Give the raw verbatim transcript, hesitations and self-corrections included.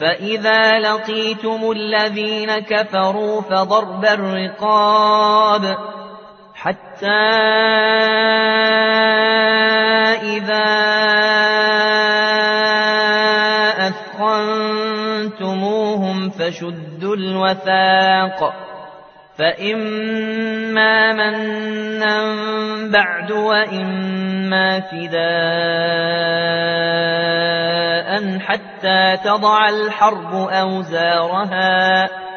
فإذا لقيتم الذين كفروا فضرب الرقاب حتى إذا أثخنتموهم فشدوا الوثاق فإما منا بعد وإما فداء حتى تضع الحرب أوزارها